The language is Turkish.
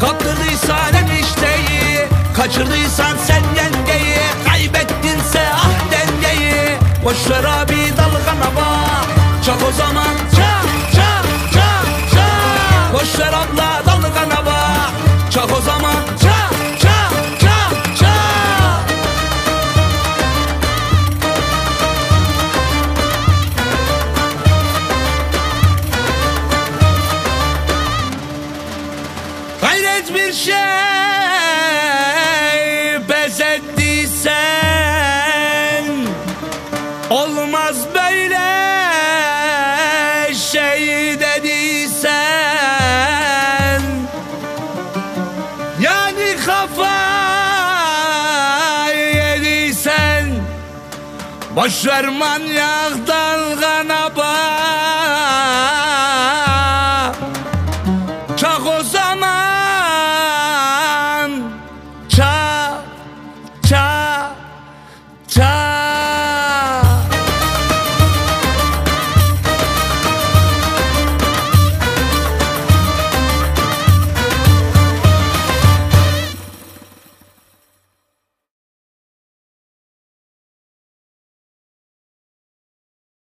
Kaptırdıysan enişteyi, kaçırdıysan sen yengeyi, kaybettinse ah dengeyi. Boşver abi dalgana bak, çak o zaman çak çak çak çak. Boşver abla dalgana bak, çak o zaman çak çak çak çak. Gayret bir şey pes ettiysen, olmaz böyle şey dediysen, yani kafayı yediysen, boşver manyak dalgana bak.